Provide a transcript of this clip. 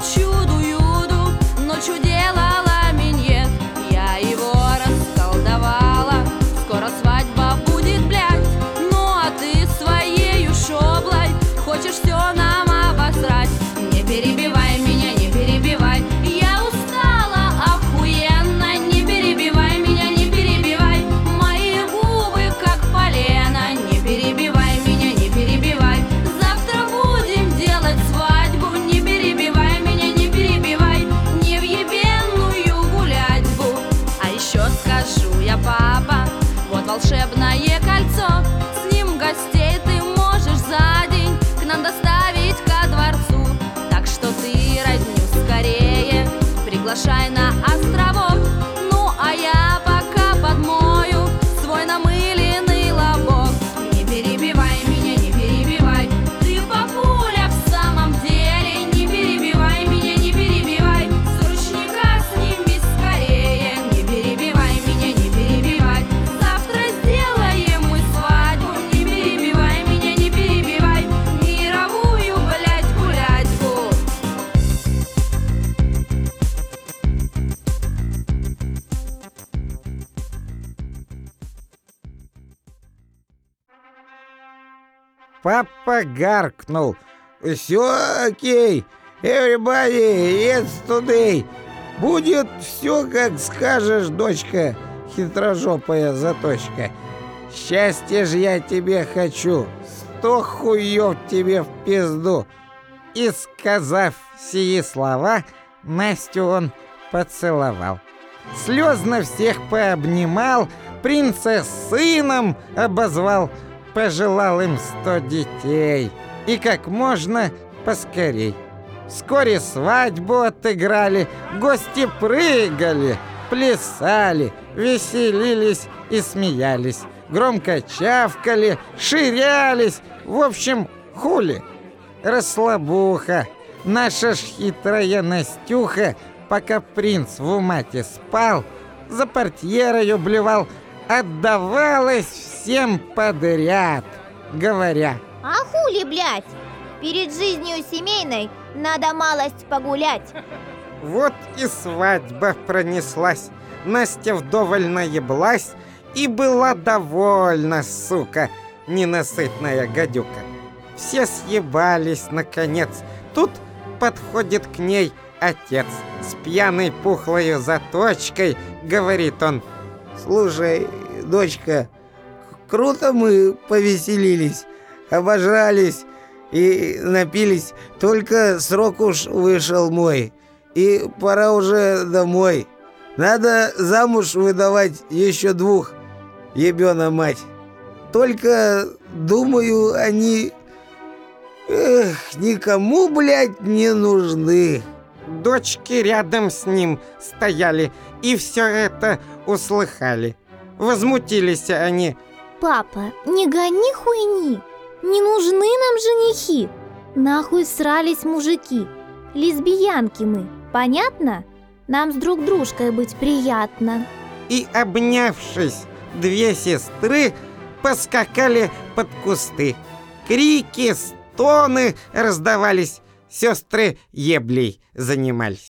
чуду-юду, ночью делала миньет. Я его расколдовала, скоро свадьба будет, блядь. Ну а ты своею шоблой хочешь все нам обосрать. Не перебивай меня, не перебивай, я устала охуенно. Не перебивай меня, не перебивай, мои губы как полено. Не перебивай меня, не перебивай, завтра будем делать свадьбу. Не перебивай меня, не перебивай, не в ебенную гулятьбу. А еще скажу я, папа, вот волшебное кольцо, с ним гостей ты можешь за день к нам доставить ко дворцу. Так что ты родню скорее приглашай на островок. Ну а я пока подмою свой намыленный лобок. Не перебивай меня, не перебивай, ты папуля в самом деле. Не перебивай меня, не перебивай, с ручника сними скорее. Не перебивай меня, не перебивай, завтра сделаем мы свадьбу. Не перебивай меня, не перебивай, мировую, блядь, гулятьбу. Папа гаркнул: «Все окей, everybody, it's today. Будет все, как скажешь, дочка, хитрожопая заточка. Счастье ж я тебе хочу, 100 хуев тебе в пизду». И, сказав сии слова, Настю он поцеловал. Слезно всех пообнимал, принца сыном обозвал, пожелал им 100 детей и как можно поскорей. Вскоре свадьбу отыграли, гости прыгали, плясали, веселились и смеялись, громко чавкали, ширялись, в общем, хули. Расслабуха, наша ж хитрая Настюха, пока принц в умате спал, за портьерою блевал, отдавалась всем подряд, говоря: А хули, блядь? Перед жизнью семейной надо малость погулять. Вот и свадьба пронеслась, Настя вдоволь наеблась и была довольна, сука, ненасытная гадюка. Все съебались наконец, тут подходит к ней отец с пьяной пухлою заточкой, говорит он: «Слушай, дочка, круто мы повеселились, обожрались и напились, только срок уж вышел мой, и пора уже домой. Надо замуж выдавать еще 2, ебёна мать. Только, думаю, они, никому, блядь, не нужны». Дочки рядом с ним стояли и все это услыхали. Возмутились они: Папа, не гони хуйни, не нужны нам женихи. Нахуй срались мужики, лесбиянки мы, понятно? Нам с друг дружкой быть приятно. И, обнявшись, 2 сестры поскакали под кусты. Крики, стоны раздавались, сестры еблей занимались.